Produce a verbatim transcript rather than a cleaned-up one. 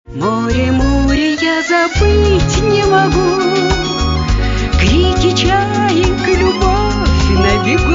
Море, море, я забыть не могу, крики чаек, любовь на бегу.